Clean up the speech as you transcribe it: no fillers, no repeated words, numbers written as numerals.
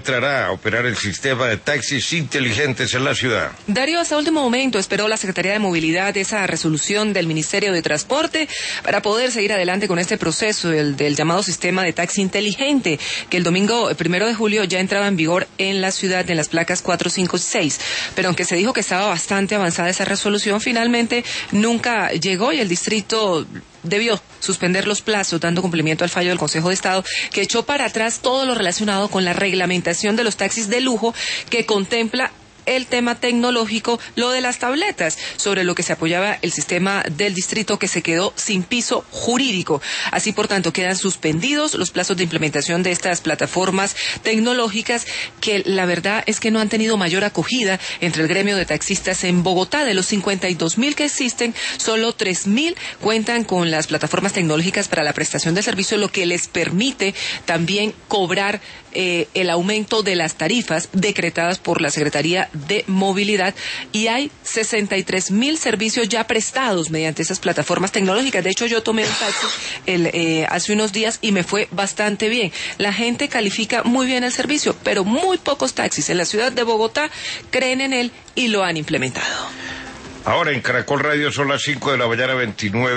Entrará a operar el sistema de taxis inteligentes en la ciudad. Darío, hasta último momento esperó la Secretaría de Movilidad esa resolución del Ministerio de Transporte para poder seguir adelante con este proceso del llamado sistema de taxi inteligente, que el domingo 1 de julio ya entraba en vigor en la ciudad en las placas 4, 5 y 6. Pero aunque se dijo que estaba bastante avanzada esa resolución, finalmente nunca llegó y el distrito debió suspender los plazos, dando cumplimiento al fallo del Consejo de Estado, que echó para atrás todo lo relacionado con la reglamentación de los taxis de lujo, que contempla el tema tecnológico, lo de las tabletas, sobre lo que se apoyaba el sistema del distrito, que se quedó sin piso jurídico. Así, por tanto, quedan suspendidos los plazos de implementación de estas plataformas tecnológicas, que la verdad es que no han tenido mayor acogida entre el gremio de taxistas en Bogotá. De los 52.000 que existen, solo 3.000 cuentan con las plataformas tecnológicas para la prestación de servicio, lo que les permite también cobrar el aumento de las tarifas decretadas por la Secretaría de Movilidad, y hay 63.000 servicios ya prestados mediante esas plataformas tecnológicas. De hecho, yo tomé un taxi hace unos días y me fue bastante bien. La gente califica muy bien el servicio, pero muy pocos taxis en la ciudad de Bogotá creen en él y lo han implementado. Ahora en Caracol Radio son las 5 de la mañana, 29.